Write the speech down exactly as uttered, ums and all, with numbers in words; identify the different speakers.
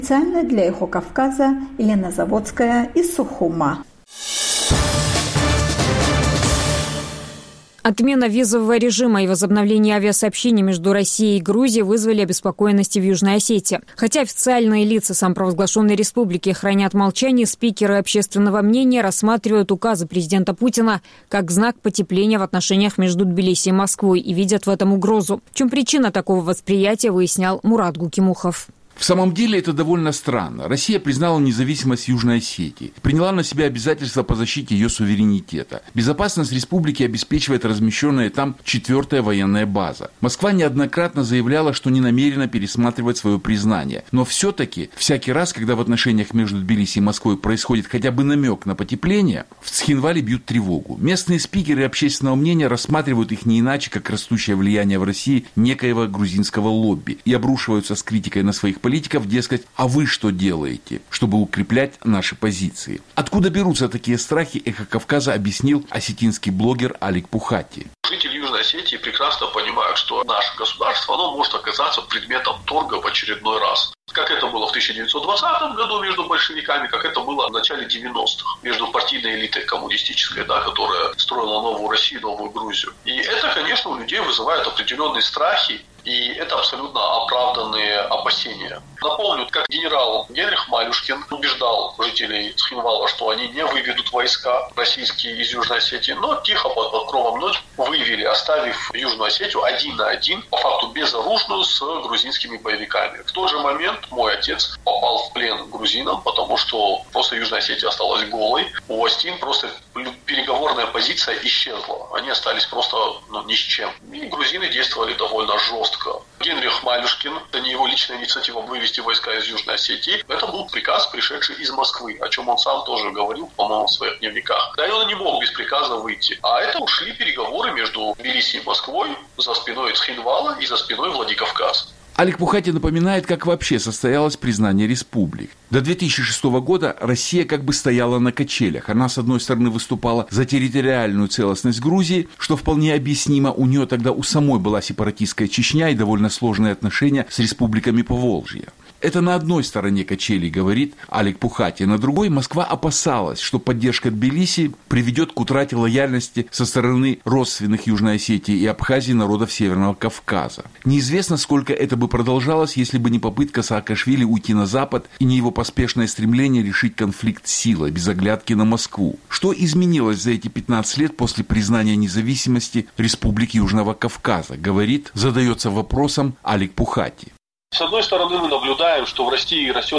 Speaker 1: Специально для «Эхо Кавказа» Елена Заводская из Сухума.
Speaker 2: Отмена визового режима и возобновление авиасообщений между Россией и Грузией вызвали обеспокоенность в Южной Осетии. Хотя официальные лица самопровозглашенной республики хранят молчание, спикеры общественного мнения рассматривают указы президента Путина как знак потепления в отношениях между Тбилиси и Москвой и видят в этом угрозу. В чем причина такого восприятия, выяснял Мурат Гукимухов.
Speaker 3: В самом деле это довольно странно. Россия признала независимость Южной Осетии, приняла на себя обязательства по защите ее суверенитета. Безопасность республики обеспечивает размещенная там четвертая военная база. Москва неоднократно заявляла, что не намерена пересматривать свое признание. Но все-таки всякий раз, когда в отношениях между Тбилиси и Москвой происходит хотя бы намек на потепление, в Цхинвале бьют тревогу. Местные спикеры общественного мнения рассматривают их не иначе, как растущее влияние в России некоего грузинского лобби и обрушиваются с критикой на своих политиков. Политиков, дескать, а вы что делаете, чтобы укреплять наши позиции? Откуда берутся такие страхи, «Эхо Кавказа» объяснил осетинский блогер Алик Пухати.
Speaker 4: Жители Южной Осетии прекрасно понимают, что наше государство оно может оказаться предметом торга в очередной раз. Как это было в тысяча девятьсот двадцатом году между большевиками, как это было в начале девяностых между партийной элитой коммунистической, да, которая строила новую Россию, новую Грузию. И это, конечно, у людей вызывает определенные страхи, и это абсолютно оправданные опасения. Напомню, как генерал Генрих Малюшкин убеждал жителей Цхинвала, что они не выведут войска российские из Южной Осетии, но тихо под покровом ночи вывели, оставив Южную Осетию один на один, по факту безоружную, с грузинскими боевиками. В тот же момент мой отец попал в плен к грузинам, потому что просто Южная Осетия осталась голой. У Остин просто переговорная позиция исчезла. Они остались просто ну, ни с чем. И грузины действовали довольно жестко. Генрих Малюшкин, это не его личная инициатива вывести войска из Южной Осетии, это был приказ, пришедший из Москвы, о чем он сам тоже говорил, по-моему, в своих дневниках. Да и он не мог без приказа выйти. А это ушли переговоры между Тбилиси и Москвой за спиной Цхинвала и за спиной Владикавказ.
Speaker 3: Алик Пухати напоминает, как вообще состоялось признание республик. До две тысячи шестого года Россия как бы стояла на качелях. Она, с одной стороны, выступала за территориальную целостность Грузии, что вполне объяснимо. У нее тогда у самой была сепаратистская Чечня и довольно сложные отношения с республиками Поволжья. Это на одной стороне качелей, говорит Алик Пухати. На другой Москва опасалась, что поддержка Тбилиси приведет к утрате лояльности со стороны родственных Южной Осетии и Абхазии народов Северного Кавказа. Неизвестно, сколько это бы продолжалось, если бы не попытка Саакашвили уйти на Запад и не его поспешное стремление решить конфликт силой, без оглядки на Москву. Что изменилось за эти пятнадцать лет после признания независимости Республики Южного Кавказа, говорит, задается вопросом Алик Пухати.
Speaker 4: С одной стороны, мы наблюдаем, что в России растет